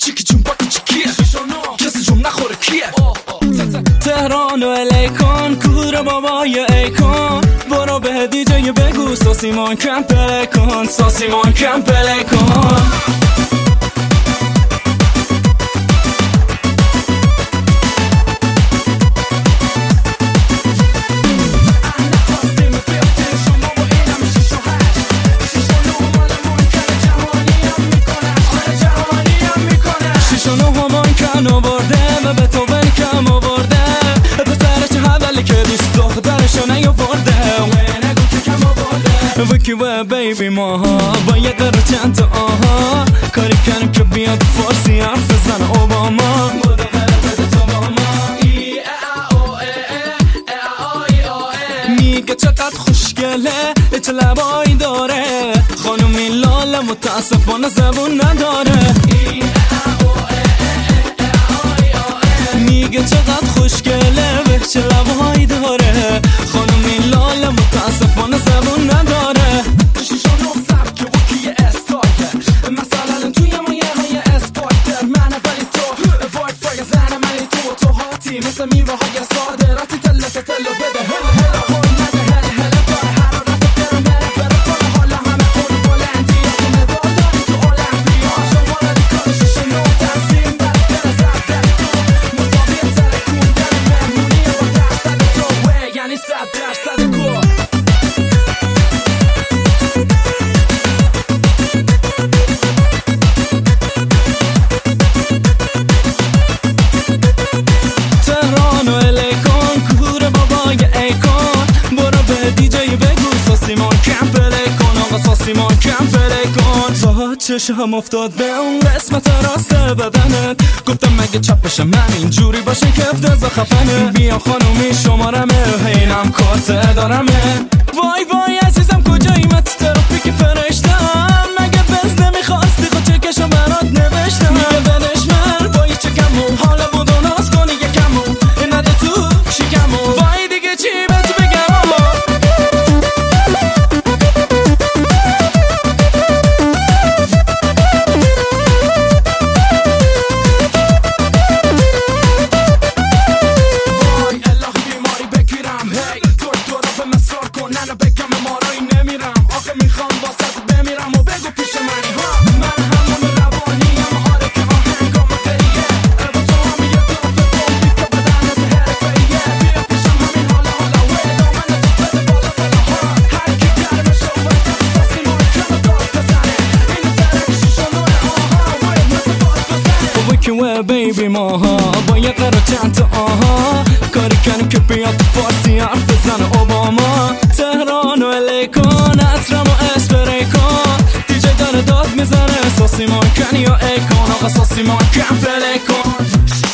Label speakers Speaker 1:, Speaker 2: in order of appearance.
Speaker 1: چیکی جون باکی چیکیه کسی جون نخوره کیه تهران و الیکن کور بابای ایکن برو به دیجی بگو ساسیمان کم پلی کن ساسیمان کم پلی کن و به تو کم آورده پسر چه حوالی که دوست دخترشو نیاورده نگو که کم آورده وکی و بیبی ماها با یه قرار چند تا آها کاری کنیم که بیاد فارسی حرف بزن اوباما بودو قرار بده تو با ما میگه چقدر خوشگله چه لبایی داره خانومی لاله متاسفانه زبون نداره میگه چقدر خوشگله به چه لبهایی داره خانومی لاله متاسفانه زبون نداره شیشانو سبک و کیه استایل مثلا توی مایه های اسپایتر منه ولی تو وایت فای زنه منی تو هاتی مثل میوه های صادراتی تلت تلو بده هل هل هل نده هل هل داره حرارت و برم بره کنه حالا همه خود بلندی تو مدار داری تو المپیا شما ندی کار شیشانو تنظیم بره بره زبده یعنی 100% گل تهران و الیکن کور بابای ایکن برو به دیجی بگو ساسیمان کم پلی کن آقا ساسیمان کم پلی کن تا چشم افتاد به اون قسمت راست بدنت گفتم مگه چپش من اینجوری باشه که افتضا خفنه بیا خانومی شمارمه هینم کارت دارمه وای وای عزیزم کجایی من تو ترافیک فرشتم مگه بز نمیخواستی خود چکشو برات نوشتم میگه بدش من با یه چکمو حالا بود و ناز کنی یکمو نده تو شکمو وای دیگه چی بهت بگم بیبی ماها با یه قرار چند تا آها کاری کنیم که بیاد فارسی حرف بزن اوباما تهران و الیکن عطرم و اسپری کن دیجی داره داد میزنه ساسیمان کنی یا ایکن آقا ساسیمان کم پلی کن